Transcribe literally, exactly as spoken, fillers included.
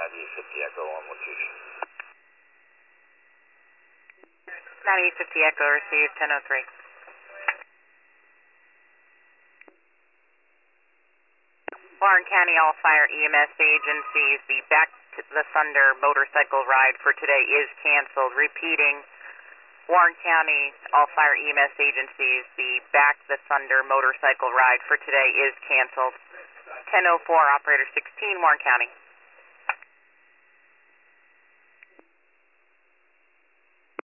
ninety-eight fifty Echo on location. ninety-eight fifty Echo, received ten oh three. Warren County All Fire E M S agencies, the Back to the Thunder motorcycle ride for today is canceled. Repeating, Warren County All Fire E M S agencies, the Back to the Thunder motorcycle ride for today is canceled. ten oh four, operator sixteen, Warren County.